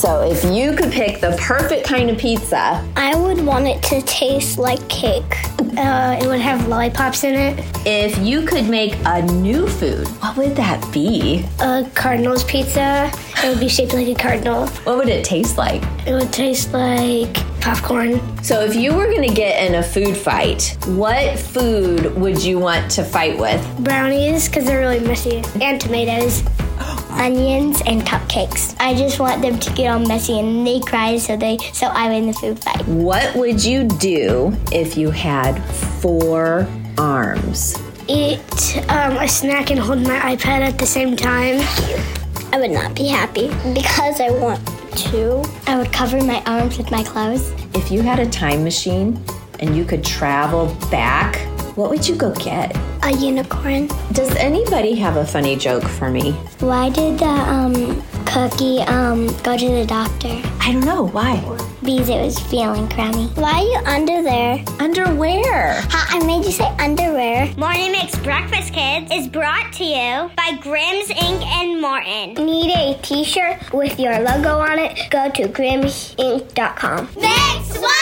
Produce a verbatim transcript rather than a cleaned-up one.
So if you could pick the perfect kind of pizza, I would want it to taste like cake. Uh, it would have lollipops in it. if you could make a new food, what would that be? A Cardinals pizza. It would be shaped like a cardinal. What would it taste like? It would taste like popcorn. So if you were going to get in a food fight, what food would you want to fight with? Brownies, because they're really messy. And tomatoes. Onions and cupcakes. I just want them to get all messy and they cry, so they so I win the food fight. What would you do if you had four arms? Eat um, a snack and hold my iPad at the same time. I would not be happy because I want to. I would cover my arms with my clothes. If you had a time machine and you could travel back, what would you go get? A unicorn. Does anybody have a funny joke for me? Why did the um, cookie um, go to the doctor? I don't know. Why? Because it was feeling crummy. Why are you under there? Underwear. Ha, I made you say underwear. Morning Mix Breakfast Kids is brought to you by Grimm's Ink and Morton. Need a t-shirt with your logo on it? Go to grims ink dot com. Mix one!